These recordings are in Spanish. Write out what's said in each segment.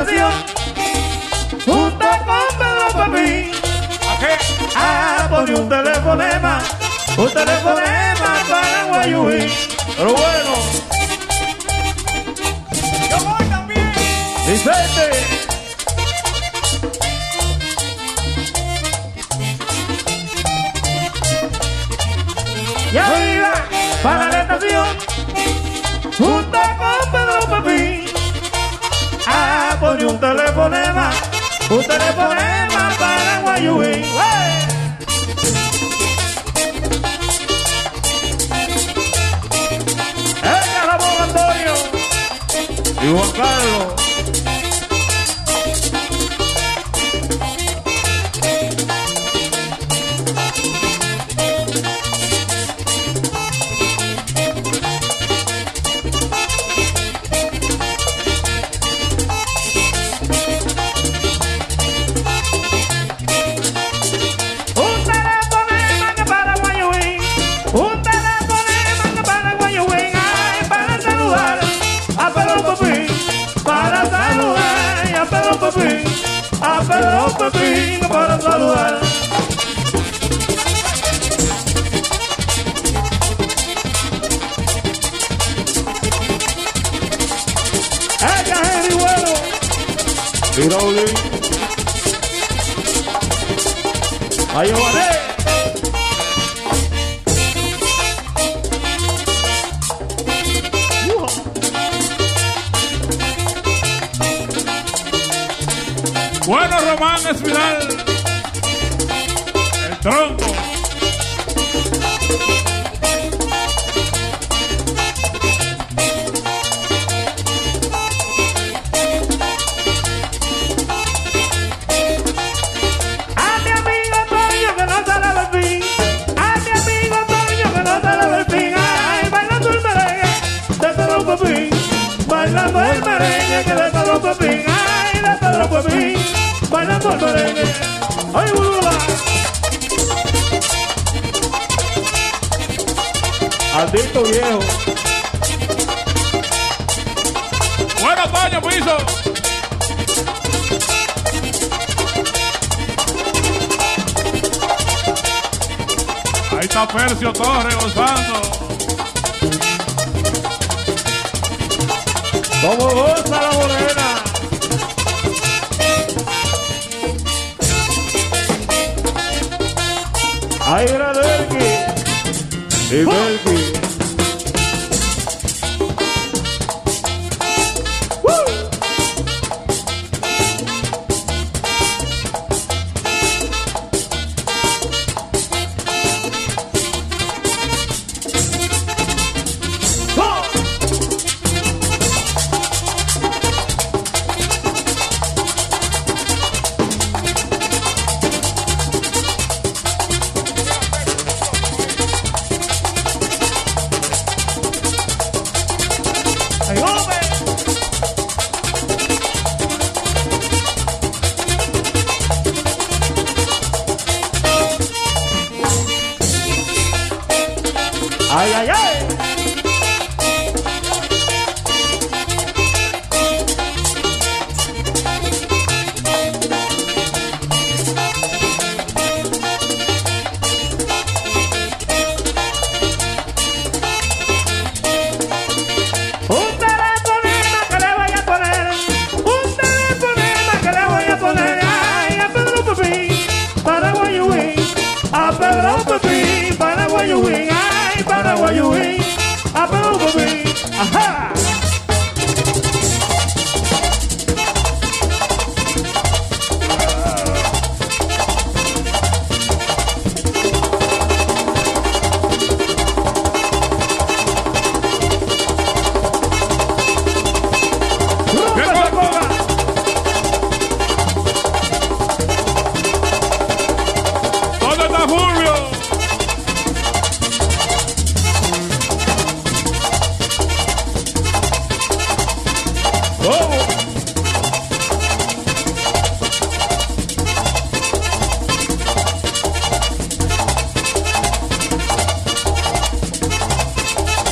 nación, junto con Pedro Pepín. Pone un telefonema para Guayuí. Pero bueno, Yo voy también. Vicente. Ya viva para la estación, junto con Pedro Pepín. Pone un telefonema para Guayuí. Ramón Antonio y Juan Carlos. A Pedro Pepín para saludar. ¡Ella es bueno! Y Raúl. ¡Ahí va! Bueno, Román Espinal, el tronco. A mi amigo Antonio que no sale del fin, a mi amigo Antonio que no sale del fin. Ay, bailando el merengue de Pedro Pepín, bailando el merengue que de Pedro Pepín. Ay, de Pedro Pepín, bailando el merengue. Ay, burula. Aldito viejo. Bueno, Toño, piso. Ahí está Percio Torres gozando. Como goza la morena. Ahí era Delqui. Y Delqui. Ay, ay, ay. Un telefonema que le voy a poner, un telefonema que le voy a poner. Ay, a Pedro Pepín para Guayuí, a Pedro Pepín para Guayuí. Ay, para Guayuí, a Pedro Pepín. Ajá. ¿Dónde está Fulvio?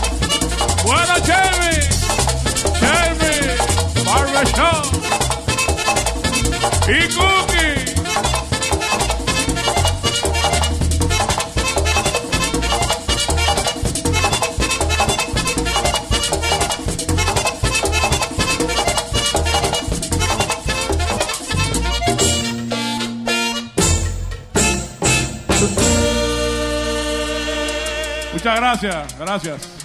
Bueno, Cherry, Barbershop. Y Cookie. Muchas gracias, gracias.